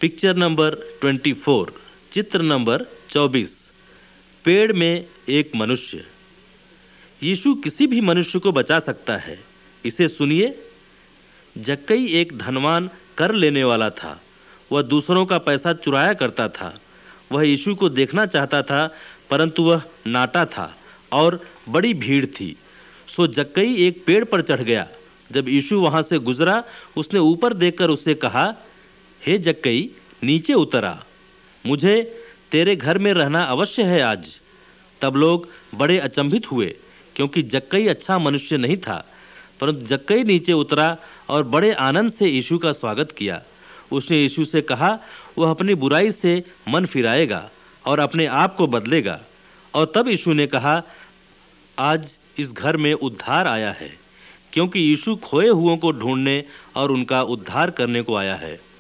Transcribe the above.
Picture number 24, चित्र number 24। पेड़ में एक मनुष्य। यीशु किसी भी मनुष्य को बचा सकता है। इसे सुनिए। जक्कई एक धनवान कर लेने वाला था। वह दूसरों का पैसा चुराया करता था। वह यीशु को देखना चाहता था, परंतु वह नाटा था और बड़ी भीड़ थी। सो जक्कई एक पेड़ पर चढ़ गया। जब यीशु वहाँ से गुजरा, उसने ऊपर देखकर उससे कहा, हे जक्कई, नीचे उतर आ, मुझे तेरे घर में रहना अवश्य है आज। तब लोग बड़े अचंभित हुए, क्योंकि जक्कई अच्छा मनुष्य नहीं था। परंतु जक्कई नीचे उतरा और बड़े आनंद से यीशु का स्वागत किया। उसने यीशु से कहा वह अपनी बुराई से मन फिराएगा और अपने आप को बदलेगा। और तब यीशु ने कहा, आज इस घर में उद्धार आया है, क्योंकि यीशु खोए हुओं को ढूंढने और उनका उद्धार करने को आया है।